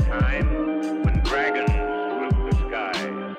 time when dragons ruled the skies.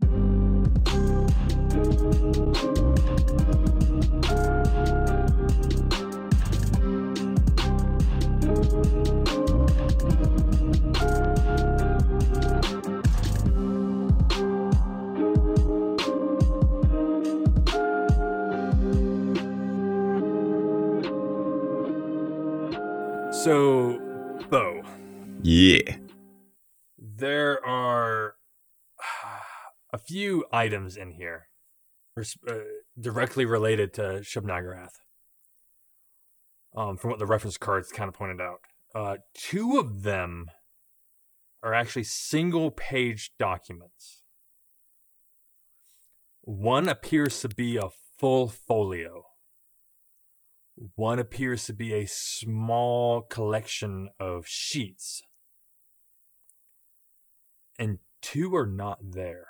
So, Bo. Yeah. There are a few items in here directly related to Shub-Niggurath. From what the reference cards kind of pointed out. Two of them are actually single-page documents. One appears to be a full folio. One appears to be a small collection of sheets. And two are not there.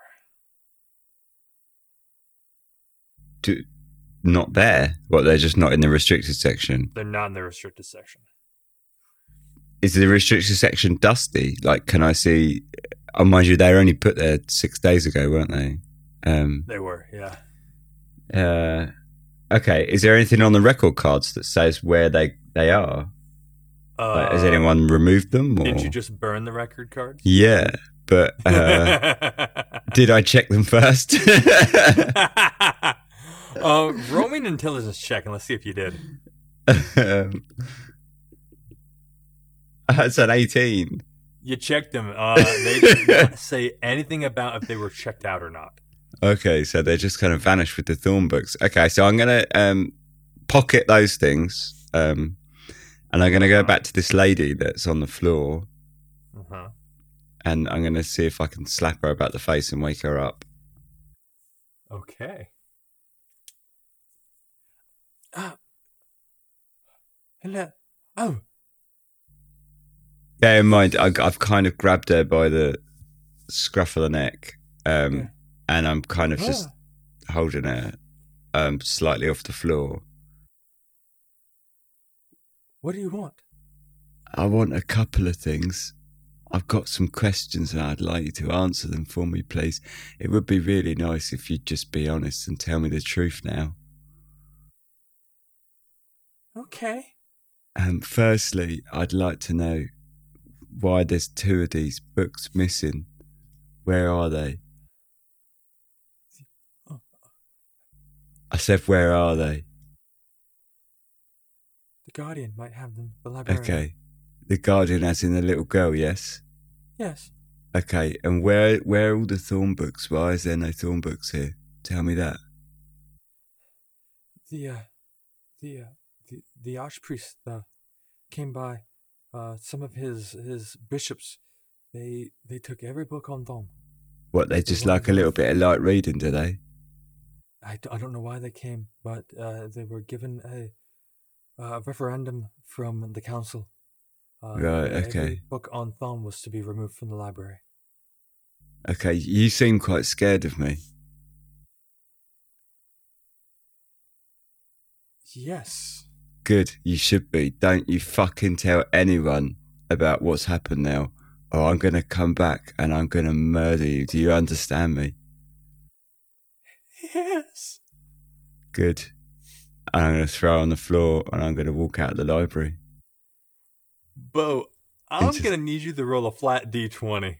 Not there? What, they're just not in the restricted section? They're not in the restricted section. Is the restricted section dusty? Like, can I see... Oh, mind you, they were only put there 6 days ago, weren't they? They were, yeah. Okay, is there anything on the record cards that says where they are? Like, has anyone removed them? Or? Did you just burn the record cards? Yeah, but did I check them first? Roll me an intelligence check and let's see if you did. That's an 18. You checked them. They did not say anything about if they were checked out or not. Okay, so they just kind of vanished with the Thorn books. Okay, so I'm going to pocket those things, and I'm going to go back to this lady that's on the floor, and I'm going to see if I can slap her about the face and wake her up. Okay. Hello. Oh. Bear in mind, I've kind of grabbed her by the scruff of the neck, Yeah. and I'm kind of just holding her slightly off the floor. What do you want? I want a couple of things. I've got some questions and I'd like you to answer them for me, please. It would be really nice if you'd just be honest and tell me the truth now. Okay. Firstly, I'd like to know why there's two of these books missing. Where are they? I said, where are they? The Guardian might have them. The librarian. Okay. The Guardian as in the little girl, yes? Yes. Okay, and where are all the Thorn books? Why is there no Thorn books here? Tell me that. The archpriest came by. Some of his bishops, they took every book on Thom. What, they just like a little bit of light reading, do they? I don't know why they came, but they were given a referendum from the council. Right, okay. Every book on Thom was to be removed from the library. Okay, you seem quite scared of me. Yes. Good, you should be. Don't you fucking tell anyone about what's happened now, or I'm going to come back and I'm going to murder you. Do you understand me? Yes. Good. And I'm going to throw her on the floor and I'm going to walk out of the library. Bo, I'm going to need you to roll a flat D20.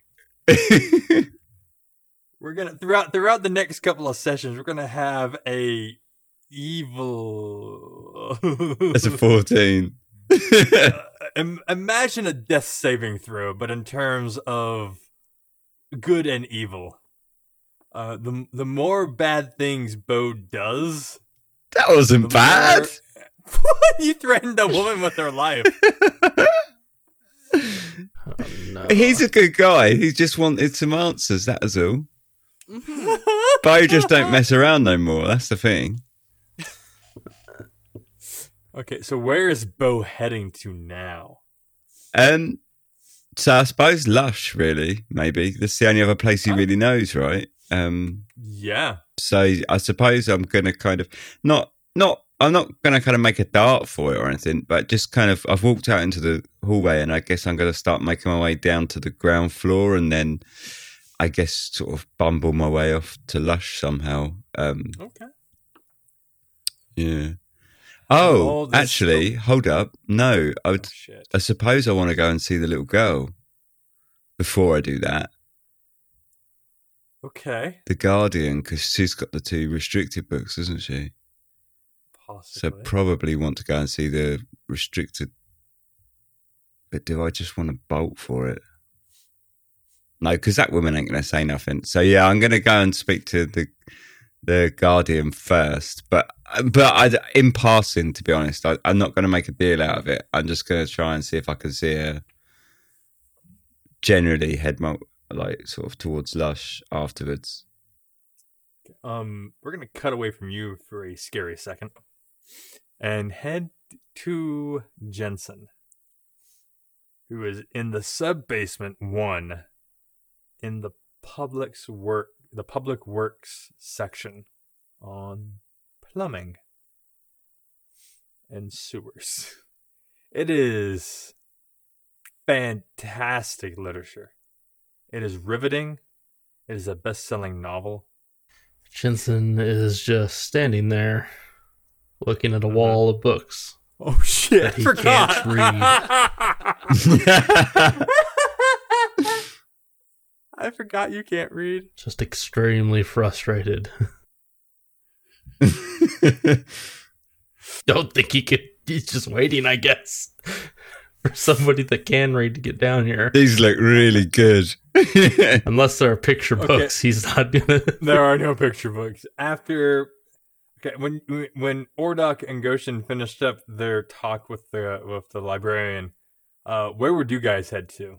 We're going to, throughout the next couple of sessions, we're going to have a evil... That's a 14. Imagine a death saving throw, but in terms of good and evil. The more bad things Bo does... That wasn't bad. You threatened a woman with her life. Oh, no. He's a good guy. He just wanted some answers, that was all. Bo just don't mess around no more, that's the thing. Okay, so where is Bo heading to now? So I suppose Lush, really, maybe. That's the only other place he really knows, right? Yeah. So I suppose I'm going to kind of not I'm not going to kind of make a dart for it or anything, but just kind of, I've walked out into the hallway and I guess I'm going to start making my way down to the ground floor and then I guess sort of bumble my way off to Lush somehow. Okay. Yeah. All Oh, this- actually, hold up. No, Shit. I suppose I want to go and see the little girl before I do that. Okay. The Guardian, because she's got the 2 restricted books, isn't she? So Possibly. probably want to go and see the restricted. But do I just want to bolt for it? No, because that woman ain't going to say nothing. So yeah, I'm going to go and speak to the Guardian first. But in passing, to be honest, I'm not going to make a deal out of it. I'm just going to try and see if I can see her. Generally, head like sort of towards Lush afterwards. We're gonna cut away from you for a scary second and head to Jensen, who is in the sub-basement 1 in the public works section on plumbing and sewers. It is fantastic literature. It is riveting. It is a best-selling novel. Jensen is just standing there, looking at a wall of books. Oh shit! That he Forgot. can't I forgot you can't read. Just extremely frustrated. Don't think he could. He's just waiting, I guess, for somebody that can read to get down here. These look really good. Unless there are picture Okay. books, he's not gonna. There are no picture books. After, okay, when Ordok and Goshen finished up their talk with the librarian, where would you guys head to?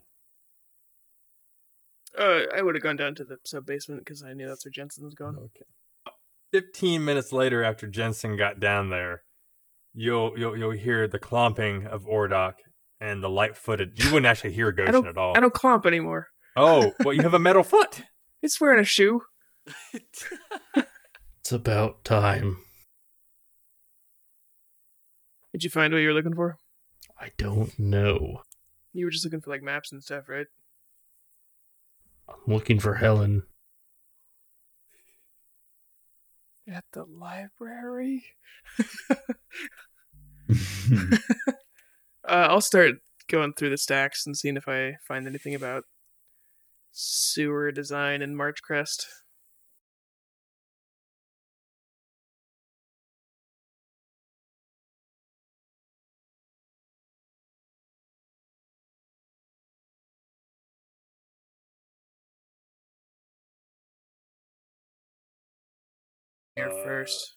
I would have gone down to the sub basement because I knew that's where Jensen was going. Okay. 15 minutes later, after Jensen got down there, you'll hear the clomping of Ordok and the light-footed. You wouldn't actually hear Goshen at all. I don't clomp anymore. Oh, well, you have a metal foot. It's wearing a shoe. It's about time. Did you find what you were looking for? I don't know. You were just looking for like maps and stuff, right? I'm looking for Helen. At the library. I'll start going through the stacks and seeing if I find anything about sewer design in Marchcrest. Here first.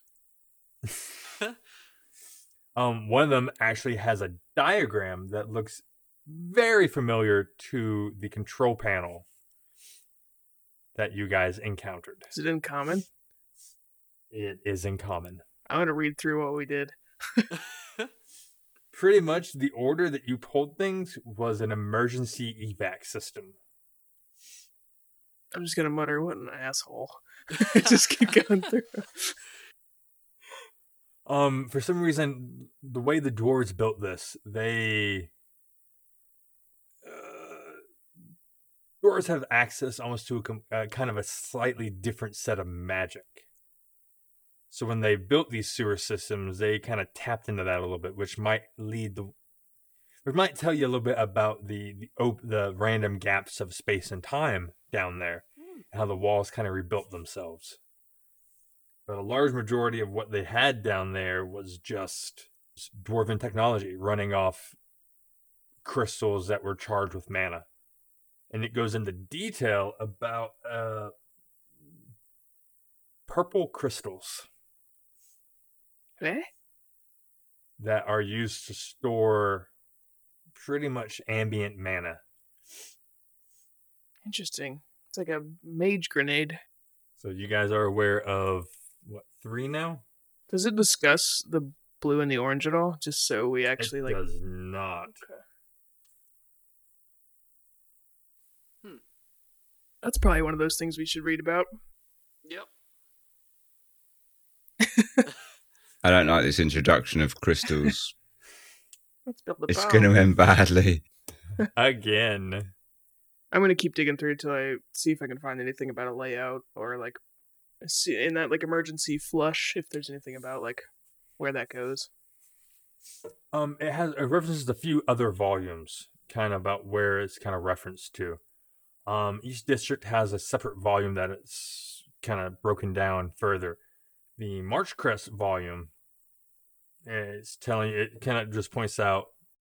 One of them actually has a diagram that looks very familiar to the control panel that you guys encountered. Is it in common? It is in common. I want to read through what we did. Pretty much the order that you pulled things was an emergency evac system. I'm just gonna mutter, "What an asshole!" Just keep going through. For some reason, the way the dwarves built this, dwarves have access almost to a kind of a slightly different set of magic. So when they built these sewer systems, they kind of tapped into that a little bit, which might tell you a little bit about the random gaps of space and time down there, and how the walls kind of rebuilt themselves. But a large majority of what they had down there was just dwarven technology running off crystals that were charged with mana. And it goes into detail about purple crystals Eh? that are used to store pretty much ambient mana. Interesting. It's like a mage grenade. So you guys are aware of, what, 3 now? Does it discuss the blue and the orange at all? Just so we actually It does not. That's probably one of those things we should read about. Yep. I don't like this introduction of crystals. Let's build the It's bomb. going to end badly. Again. I'm gonna keep digging through till I see if I can find anything about a layout or like in that like emergency flush if there's anything about like where that goes. It references a few other volumes, kind of about where it's kind of referenced to. Each district has a separate volume that it's kind of broken down further. The Marchcrest volume is telling it kind of just points out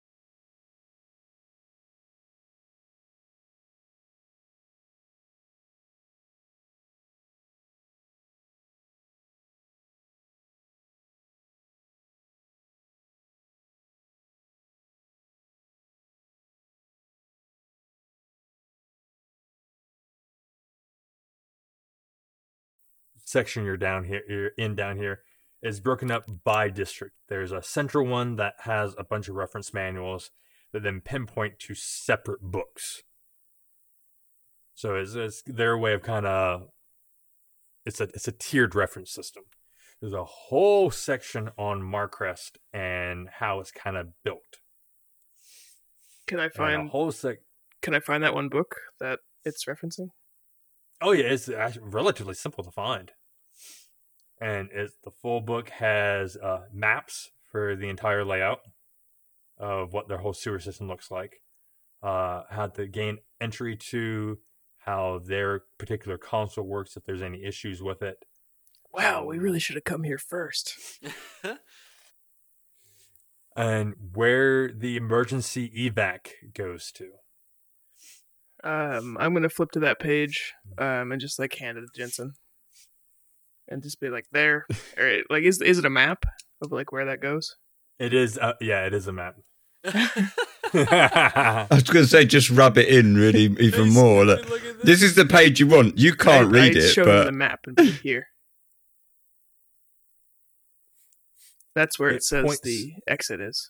section you're down here is broken up by district. There's a central one that has a bunch of reference manuals that then pinpoint to separate books. So it's their way of kind of it's a tiered reference system. There's a whole section on Marcrest and how it's kind of built. Can I And a find whole Can I find that one book that it's referencing? Oh yeah, it's actually relatively simple to find, and the full book has maps for the entire layout of what their whole sewer system looks like, how to gain entry to, how their particular console works if there's any issues with it. Wow, we really should have come here first. And where the emergency evac goes to. I'm gonna flip to that page, and just like hand it to Jensen, and just be like, "There," or like, is it a map of like where that goes? It is, it is a map. I was going to say, just rub it in really even more. Look, at this is the page you want. You can't read I it, show him the but map and put it here. That's where it says points- the exit is.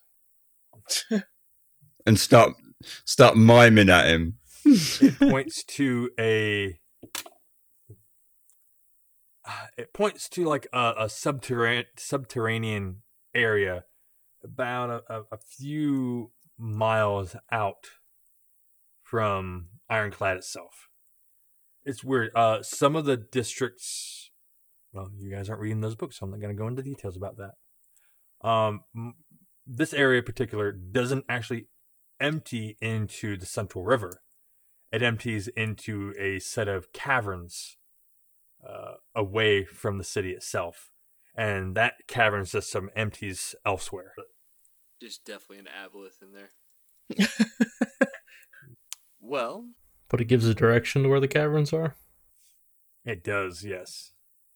and start miming at him. It points to like a subterranean area about a few miles out from Ironclad itself. It's weird. Some of the districts, well, you guys aren't reading those books, so I'm not going to go into details about that. This area in particular doesn't actually empty into the Central River. It empties into a set of caverns away from the city itself. And that cavern system empties elsewhere. There's definitely an aboleth in there. Well, But it gives a direction to where the caverns are. It does, yes.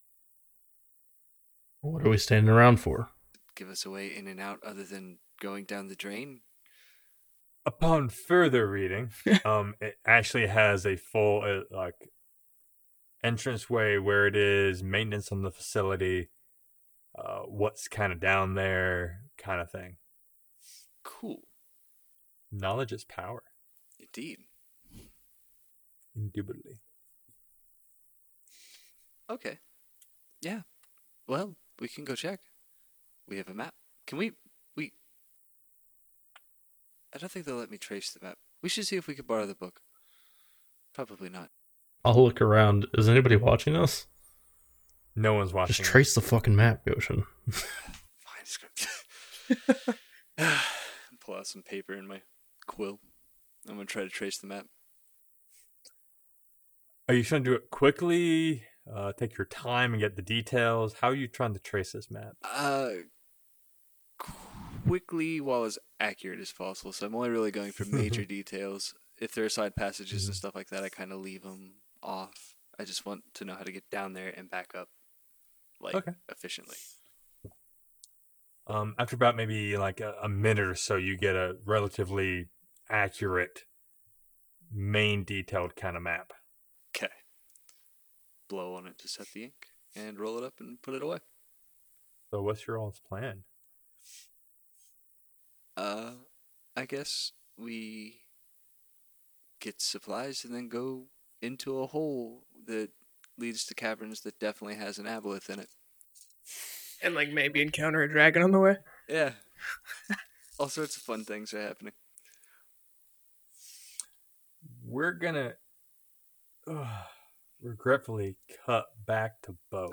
What are we standing around for? give us a way in and out other than going down the drain. Upon further reading, it actually has a full entranceway where it is maintenance on the facility, what's kind of down there, kind of thing. Cool. Knowledge is power, Indeed. indubitably. Okay. Yeah. Well, we can go check. We have a map. Can we... I don't think they'll let me trace the map. We should see if we could borrow the book. Probably not. I'll look around. Is anybody watching us? No one's watching. Just trace the fucking map, Goshen. Fine, script. Pull out some paper and my quill. I'm going to try to trace the map. Are you trying to do it quickly? Take your time and get the details? How are you trying to trace this map? Quickly while as accurate as possible. So I'm only really going for major details. If there are side passages and stuff like that, I kind of leave them off. I just want to know how to get down there and back up, efficiently. After about maybe like a minute or so, you get a relatively accurate, main detailed kind of map. Okay. Blow on it to set the ink and roll it up and put it away. So what's your all's plan? I guess we get supplies and then go into a hole that leads to caverns that definitely has an aboleth in it. And like maybe encounter a dragon on the way. Yeah. All sorts of fun things are happening. We're gonna regretfully cut back to Bo.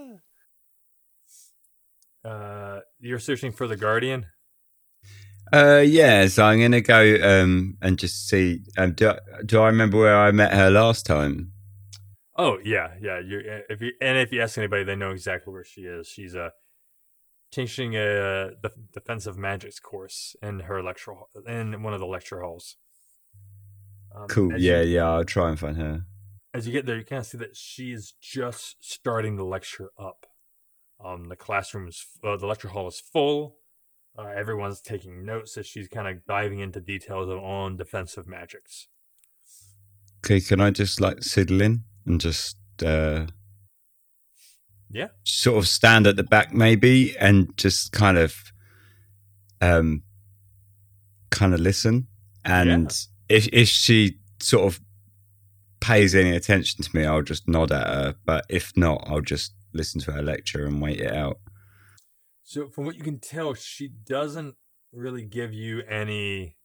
You're searching for the Guardian? Yeah, so I'm gonna go and just see. Do I remember where I met her last time? Oh yeah. If you ask anybody, they know exactly where she is. She's teaching a defensive magics course in her in one of the lecture halls. Cool. Yeah. I'll try and find her. As you get there, you kind of see that she's just starting the lecture up. The lecture hall is full. Everyone's taking notes as she's kind of diving into details on defensive magics. Okay, can I just like sidle in and just sort of stand at the back maybe and just kind of listen, and if she sort of pays any attention to me, I'll just nod at her, but if not, I'll just listen to her lecture and wait it out. So from what you can tell, she doesn't really give you any.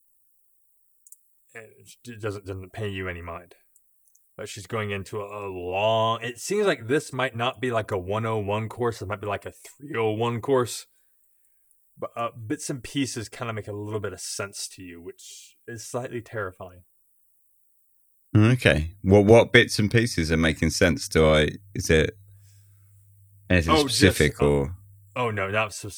It doesn't pay you any mind. But she's going into a long. It seems like this might not be like a 101 course. It might be like a 301 course. But bits and pieces kind of make a little bit of sense to you, which is slightly terrifying. Okay. Well, what bits and pieces are making sense? Is it anything specific or? Oh no, not so.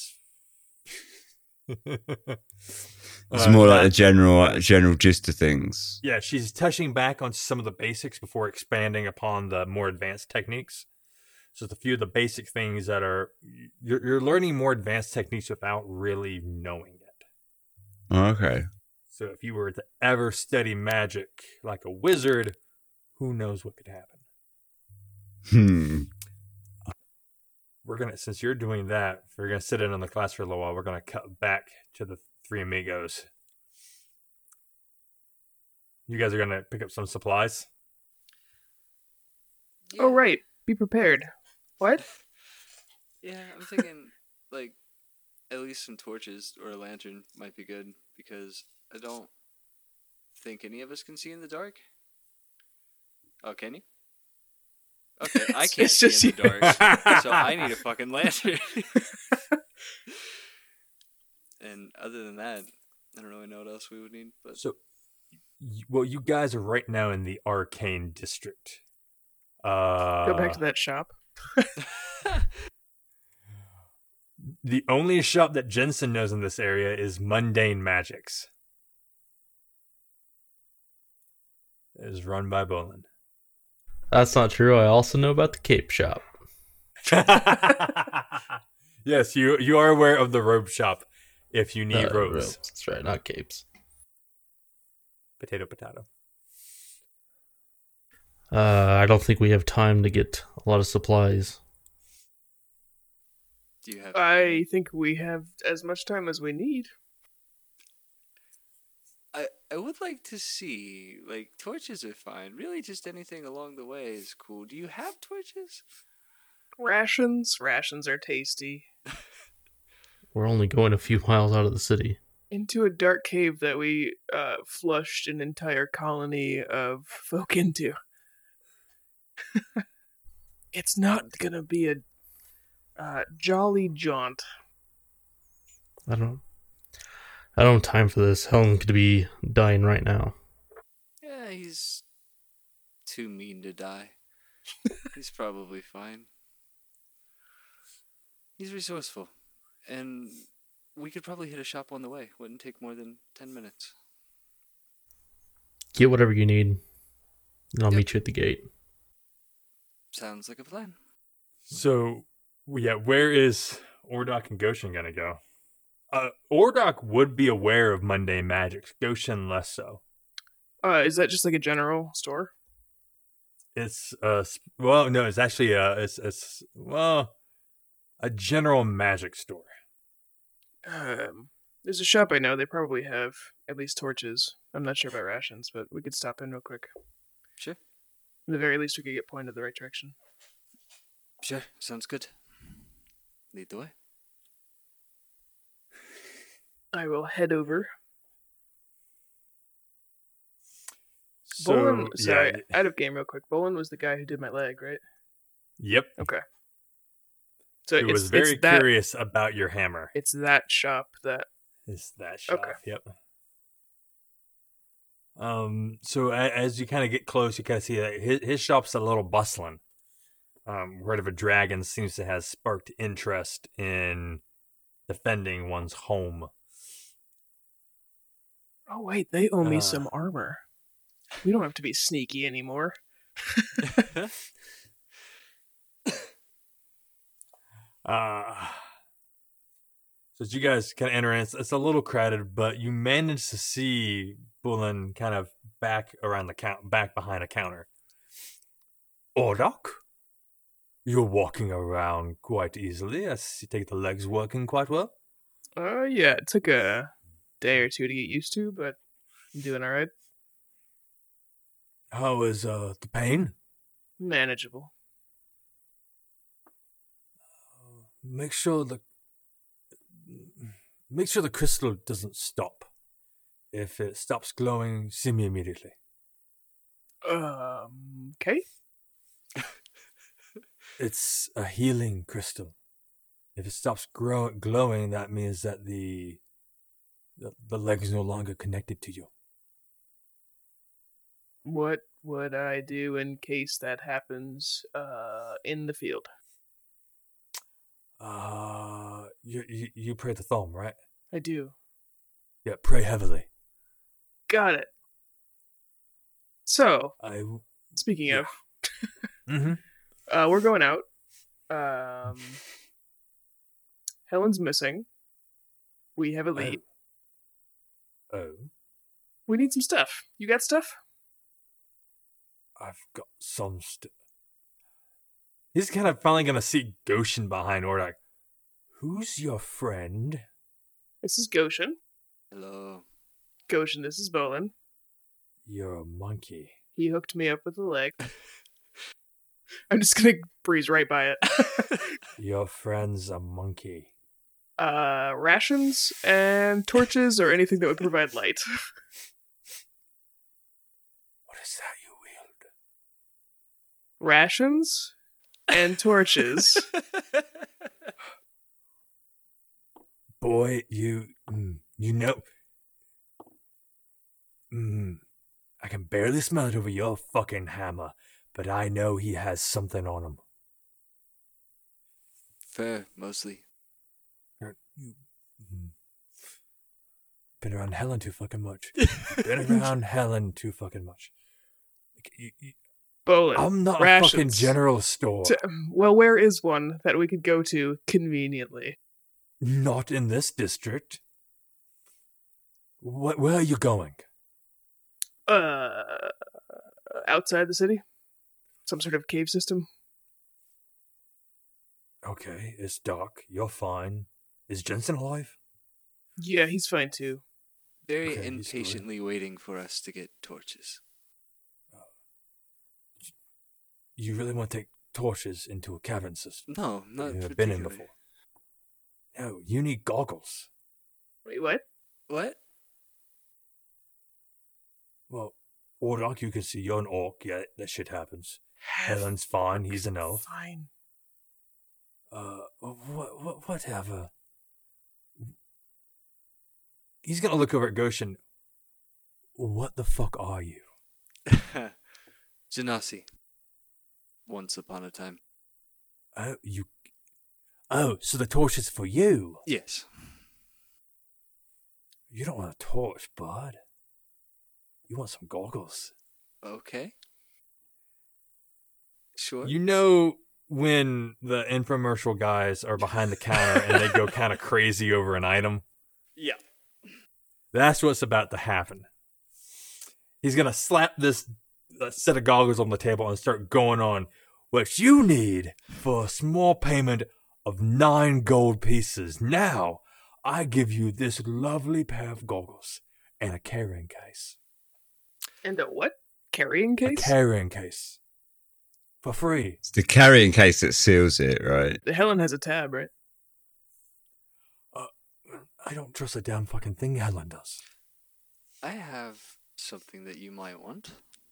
It's more like the general gist of things. Yeah, she's touching back on some of the basics before expanding upon the more advanced techniques. So it's a few of the basic things that are you're learning more advanced techniques without really knowing it. Okay. So if you were to ever study magic like a wizard, who knows what could happen? Since you're doing that, we're gonna sit in on the class for a little while. We're gonna cut back to the three amigos. You guys are gonna pick up some supplies. Oh right, be prepared. What? Yeah, I'm thinking like at least some torches or a lantern might be good because I don't think any of us can see in the dark. Oh, can you? Okay, I can't It's see just in the dark, so I need a fucking lantern. And other than that, I don't really know what else we would need. But So, well, you guys are right now in the Arcane District. Go back to that shop. The only shop that Jensen knows in this area is Mundane Magics. It is run by Bolin. That's not true. I also know about the Cape Shop. Yes, you are aware of the robe shop if you need robes. That's right, not capes. Potato. I don't think we have time to get a lot of supplies. do you have? I think we have as much time as we need. I would like to see, like, torches are fine. Really, just anything along the way is cool. Do you have torches? Rations are tasty. We're only going a few miles out of the city. Into a dark cave that we flushed an entire colony of folk into. It's not gonna be a jolly jaunt. I don't have time for this. Helen could be dying right now. Yeah, he's too mean to die. He's probably fine. He's resourceful. And we could probably hit a shop on the way. Wouldn't take more than 10 minutes. Get whatever you need, and I'll meet you at the gate. Sounds like a plan. So, yeah, where is Ordok and Goshen gonna go? Ordok would be aware of mundane magics. Goshen less so. Is that just like a general store? It's it's actually a general magic store. There's a shop I know. They probably have at least torches. I'm not sure about rations, but we could stop in real quick. Sure. At the very least, we could get pointed the right direction. Sure, sounds good. Lead the way. I will head over. So, Bolin, sorry, yeah. out of game real quick. Bolin was the guy who did my leg, right? Yep. Okay. So Who was very curious about your hammer. It's that shop that. Is that shop? Okay. Yep. So as you kind of get close, you kind of see that his shop's a little bustling. Word of a Dragon seems to have sparked interest in defending one's home. Oh wait, they owe me some armor. We don't have to be sneaky anymore. So as you guys kind of enter in, it's a little crowded, but you manage to see Bullen kind of back around back behind a counter. Ordok, you're walking around quite easily. I see you take the legs working quite well. Yeah, it took a day or two to get used to, but I'm doing all right. How is the pain? Manageable. Make sure the crystal doesn't stop. If it stops glowing, see me immediately. Okay. It's a healing crystal. If it stops glowing, that means that the leg is no longer connected to you. What would I do in case that happens in the field? You pray the thumb, right? I do. Yeah, pray heavily. Got it. So, I speaking of, mm-hmm. We're going out. Helen's missing. We have a lead. Oh. We need some stuff. You got stuff? I've got some stuff. He's kind of finally going to see Goshen behind Ordok. Who's your friend? This is Goshen. Hello. Goshen, this is Bolin. You're a monkey. He hooked me up with a leg. I'm just going to breeze right by it. Your friend's a monkey. Rations and torches or anything that would provide light. What is that you wield? Rations and torches. Boy, you know. I can barely smell it over your fucking hammer, but I know he has something on him. Fair, mostly. You been around Helen too fucking much. Been around Helen too fucking much. Bolin. I'm not rations. a fucking general store. Well, where is one that we could go to conveniently? Not in this district. Where are you going? Outside the city? Some sort of cave system? Okay, it's dark. You're fine. Is Jensen alive? Yeah, he's fine too. Very Okay, he's good. impatiently waiting for us to get torches. You really want to take torches into a cavern system? No, not You've never particularly. been in before. No, you need goggles. Wait, what? What? Well, Ordok, you can see you're an orc. Yeah, that shit happens. Helen's fine. He's an elf. Fine. Whatever. He's gonna look over at Goshen. What the fuck are you? Genasi. Once upon a time. So the torch is for you. Yes. You don't want a torch, bud. You want some goggles. Okay. Sure. You know when the infomercial guys are behind the counter and they go kind of crazy over an item? Yeah. That's what's about to happen. He's going to slap this set of goggles on the table and start going on. What you need for a small payment of 9 gold pieces. Now, I give you this lovely pair of goggles and a carrying case. And a what? Carrying case? A carrying case. For free. It's the carrying case that seals it, right? Helen has a tab, right? I don't trust a damn fucking thing Hadlin does. I have something that you might want.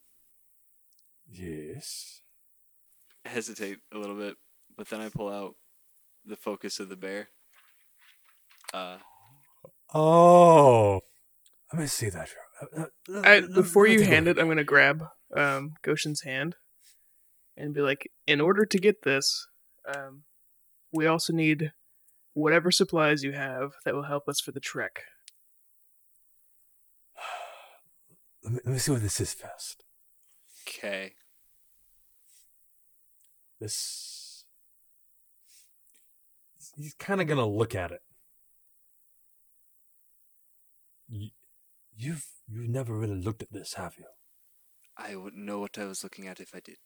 Yes. I hesitate a little bit, but then I pull out the focus of the bear. Oh. Let me see that. Before you hand it, I'm gonna grab Goshen's hand and be like, in order to get this, we also need whatever supplies you have that will help us for the trek. Let me see what this is first. Okay. This. He's kind of gonna look at it. You've never really looked at this, have you? I wouldn't know what I was looking at if I did.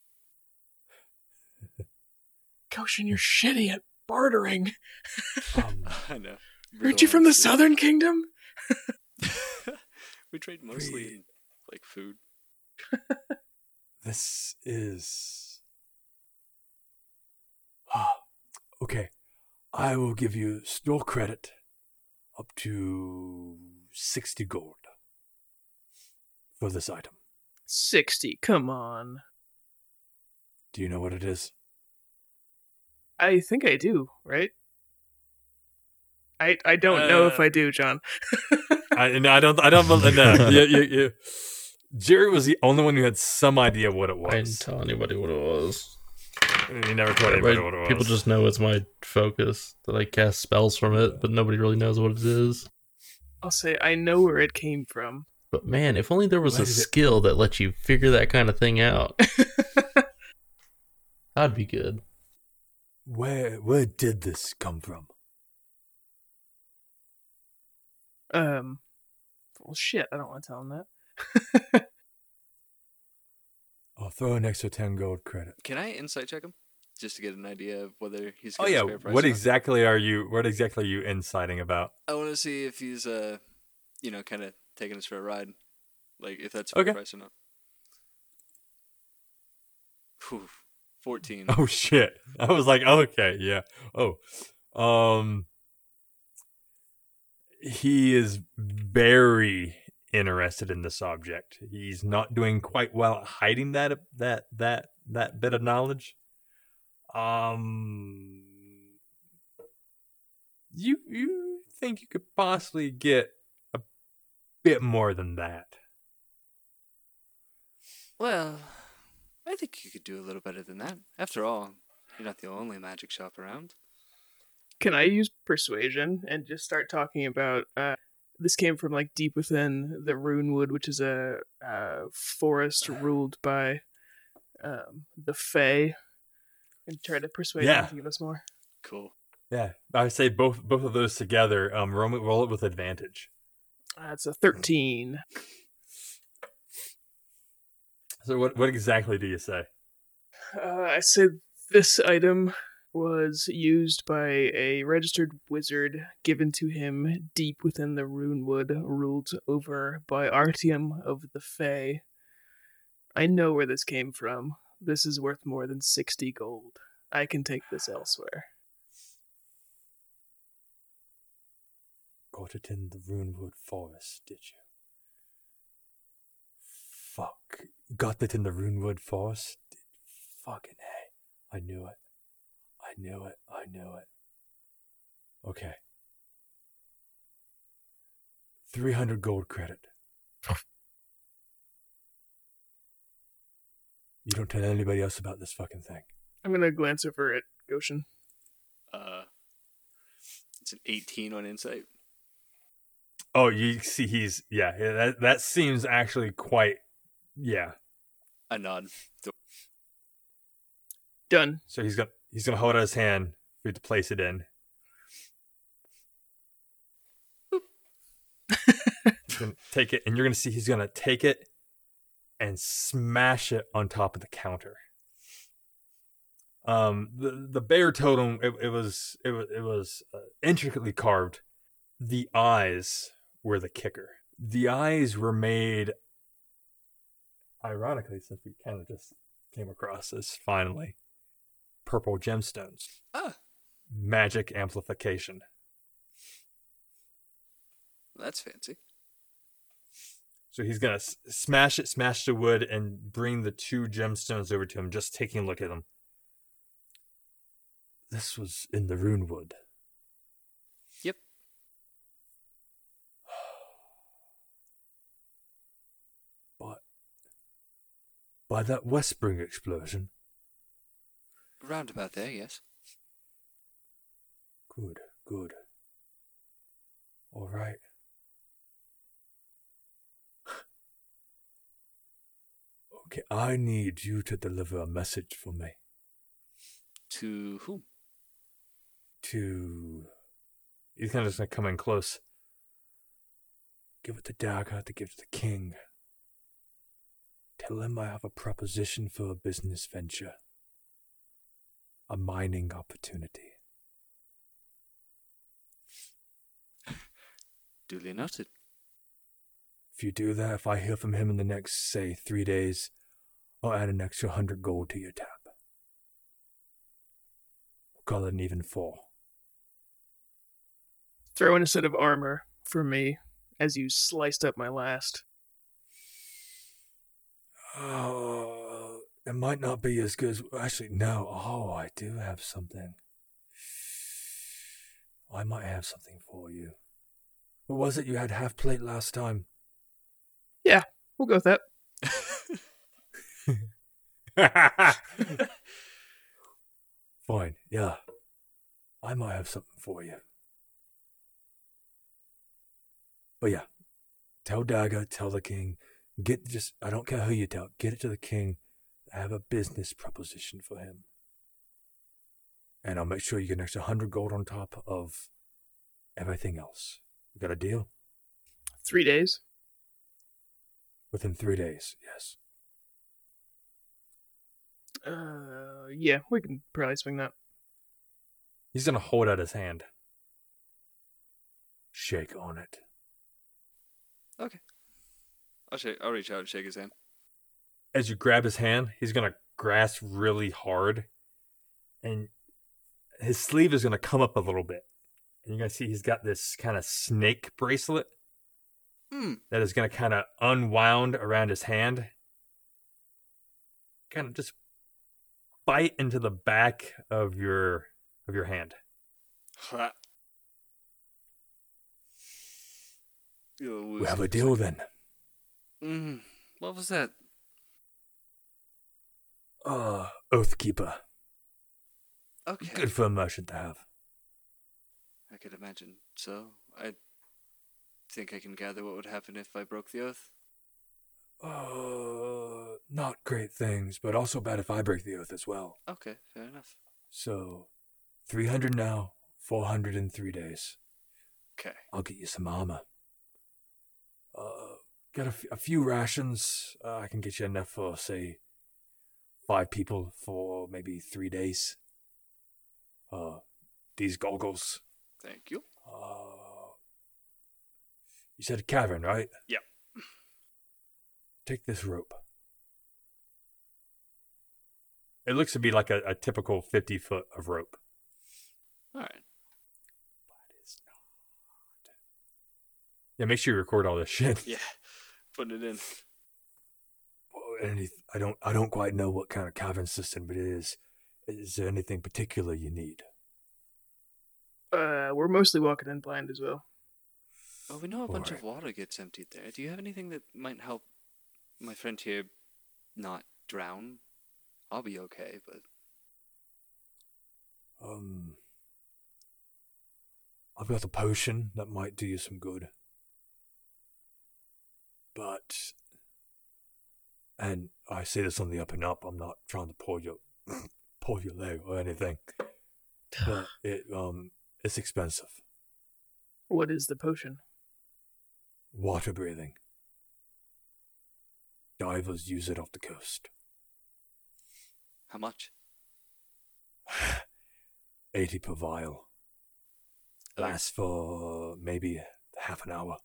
Goshen, you're shitty at bartering. I know. Aren't you from the Southern Kingdom? We trade mostly in, like, food. This is. Okay. I will give you store credit up to 60 gold for this item. 60, come on. Do you know what it is? I think I do, right? I don't know if I do, John. I don't believe. No. You. Jerry was the only one who had some idea what it was. I didn't tell anybody what it was. He never told anybody what it was. People just know it's my focus, that I cast spells from it, but nobody really knows what it is. I'll say I know where it came from. But man, if only there was Where a did it- skill that lets you figure that kind of thing out. That'd be good. Where did this come from? Well, shit, I don't want to tell him that. I'll throw an extra 10 gold credit. Can I insight check him? Just to get an idea of whether he's Oh got a yeah, spare price what or not? exactly are you inciting about? I want to see if he's, kind of taking us for a ride. Like, if that's fair Okay. price or not. Whew, 14. Oh shit. I was like, okay, yeah. He is very interested in this object. He's not doing quite well at hiding that bit of knowledge. You think you could possibly get a bit more than that? Well, I think you could do a little better than that. After all, you're not the only magic shop around. Can I use persuasion and just start talking about this came from like deep within the Runewood, which is a forest ruled by the Fae, and try to persuade them to give us more. Cool. Yeah, I would say both of those together. Roll it with advantage. It's a 13. So what exactly do you say? I said this item was used by a registered wizard given to him deep within the Runewood, ruled over by Artyom of the Fae. I know where this came from. This is worth more than 60 gold. I can take this elsewhere. Got it in the Runewood Forest, did you? Fuck. Got it in the Runewood Forest? Fucking hey. I knew it. Okay. 300 gold credit. You don't tell anybody else about this fucking thing. I'm gonna glance over at Goshen. It's an 18 on insight. Oh, you see that seems actually quite, yeah. I nod. Done. So he's gonna hold out his hand for you to place it in. He's gonna take it, and you're gonna see he's gonna take it and smash it on top of the counter. The bear totem it was intricately carved. The eyes were the kicker. The eyes were made, ironically, since we kind of just came across this finally, purple gemstones. Ah. Magic amplification. That's fancy. So he's gonna smash the wood, and bring the 2 gemstones over to him, just taking a look at them. This was in the rune wood. Yep. But by that Westspring explosion. Round about there, yes. Good, good. All right. Okay, I need you to deliver a message for me. To whom? He's kind of just gonna come in close. Give it to dagger to give to the king. Tell him I have a proposition for a business venture. A mining opportunity. Duly noted. If you do that, if I hear from him in the next, say, 3 days, I'll add an extra 100 gold to your tab. We'll call it an even 4. Throw in a set of armor for me as you sliced up my last. Oh, it might not be as good as... Actually, no. Oh, I do have something. I might have something for you. What was it? You had half plate last time. Yeah, we'll go with that. Fine, yeah. I might have something for you. But yeah, tell Dagger, tell the king, I don't care who you tell, get it to the king. I have a business proposition for him. And I'll make sure you get an extra 100 gold on top of everything else. We got a deal? 3 days. Within 3 days, yes. Yeah, we can probably swing that. He's gonna hold out his hand. Shake on it. Okay. I'll reach out and shake his hand. As you grab his hand, he's gonna grasp really hard, and his sleeve is gonna come up a little bit. And you're gonna see he's got this kind of snake bracelet that is gonna kind of unwound around his hand. Kind of just bite into the back of your hand. We have a deal then. What was that? Oathkeeper. Okay. Good for a merchant to have. I could imagine. So, I think I can gather what would happen if I broke the oath. Not great things, but also bad if I break the oath as well. Okay, fair enough. So, 300 now, 400 in 3 days. Okay. I'll get you some armor. Got a few rations. I can get you enough for, say, 5 people for maybe 3 days. These goggles. Thank you. You said a cavern, right? Yep. Take this rope. It looks to be like a typical 50 foot of rope. All right. But it's not. Yeah, make sure you record all this shit. Yeah, putting it in. Well, I don't quite know what kind of cavern system it is. Is there anything particular you need? We're mostly walking in blind as well. Oh, we know a bunch Alright. of water gets emptied there. Do you have anything that might help my friend here not drown? I'll be okay, but... I've got a potion that might do you some good. But, and I say this on the up and up, I'm not trying to pull your leg or anything. But it's expensive. What is the potion? Water breathing. Divers use it off the coast. How much? 80 per vial. Lasts for maybe half an hour.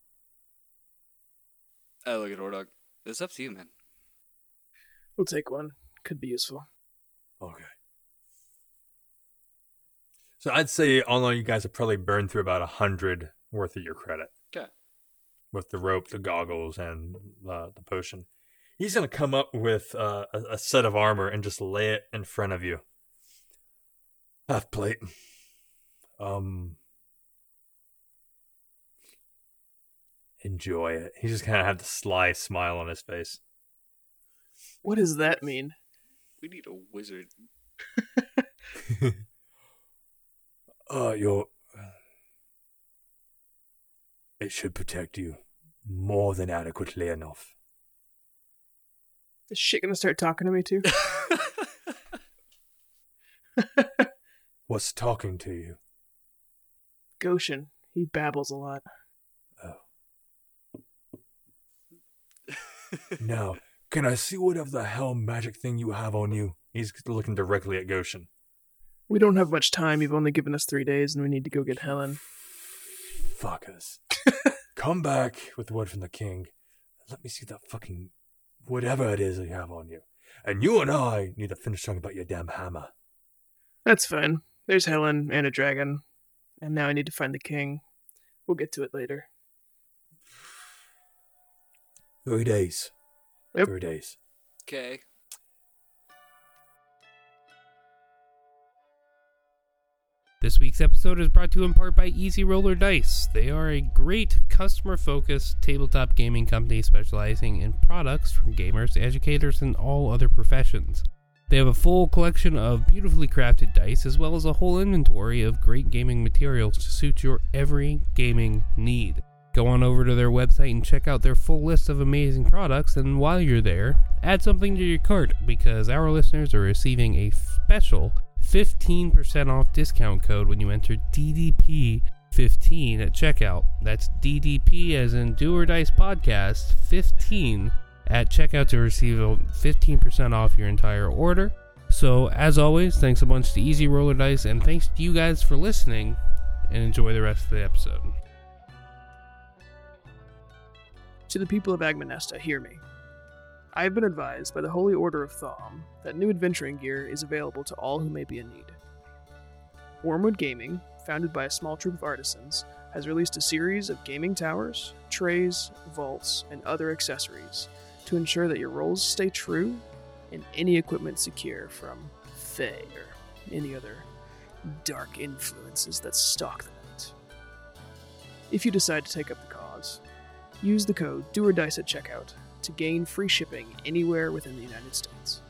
I look at Ordog. It's up to you, man. We'll take one. Could be useful. Okay. So I'd say all of you guys have probably burned through about 100 worth of your credit. Okay. with the rope, the goggles, and the potion. He's going to come up with a set of armor and just lay it in front of you. Half plate. Enjoy it. He just kind of had the sly smile on his face. What does that mean? We need a wizard. It should protect you more than adequately enough. Is shit gonna start talking to me too? What's talking to you? Goshen. He babbles a lot. Now, can I see whatever the hell magic thing you have on you? He's looking directly at Goshen. We don't have much time. You've only given us 3 days, and we need to go get Helen. Fuckers. Come back with word from the king. Let me see that fucking whatever it is that you have on you. And you and I need to finish talking about your damn hammer. That's fine. There's Helen and a dragon. And now I need to find the king. We'll get to it later. 3 days. Yep. 3 days. Okay. This week's episode is brought to you in part by Easy Roller Dice. They are a great customer-focused tabletop gaming company specializing in products from gamers, educators, and all other professions. They have a full collection of beautifully crafted dice, as well as a whole inventory of great gaming materials to suit your every gaming need. Go on over to their website and check out their full list of amazing products, and while you're there, add something to your cart, because our listeners are receiving a special 15% off discount code when you enter DDP15 at checkout. That's DDP as in Do or Dice Podcast 15 at checkout to receive a 15% off your entire order. So, as always, thanks a bunch to Easy Roller Dice, and thanks to you guys for listening, and enjoy the rest of the episode. To the people of Agmanesta, hear me. I have been advised by the Holy Order of Thom that new adventuring gear is available to all who may be in need. Wormwood Gaming, founded by a small troop of artisans, has released a series of gaming towers, trays, vaults, and other accessories to ensure that your rolls stay true and any equipment secure from Fae or any other dark influences that stalk the night. If you decide to take up the cause, use the code DOORDICE at checkout to gain free shipping anywhere within the United States.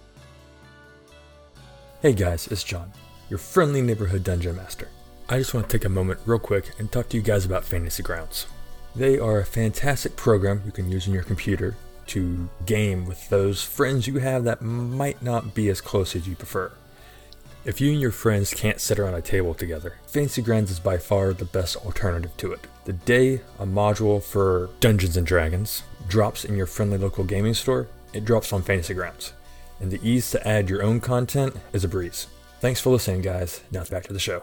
Hey guys, it's John, your friendly neighborhood dungeon master. I just want to take a moment real quick and talk to you guys about Fantasy Grounds. They are a fantastic program you can use on your computer to game with those friends you have that might not be as close as you prefer. If you and your friends can't sit around a table together, Fantasy Grounds is by far the best alternative to it. The day a module for Dungeons & Dragons drops in your friendly local gaming store, it drops on Fantasy Grounds. And the ease to add your own content is a breeze. Thanks for listening, guys. Now back to the show.